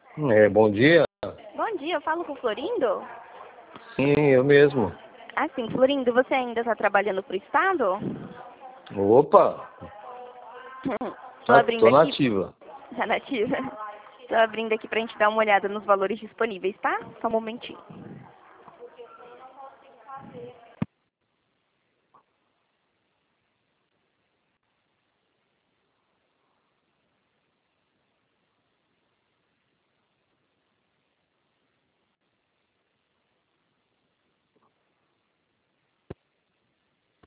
Bom dia. Bom dia, eu falo com o Florindo? Sim, eu mesmo. Ah, sim, Florindo, você ainda está trabalhando para o Estado? Opa, Estou abrindo tô aqui. nativa. Tá nativa? Estou abrindo aqui para a gente dar uma olhada nos valores disponíveis, tá? Só um momentinho.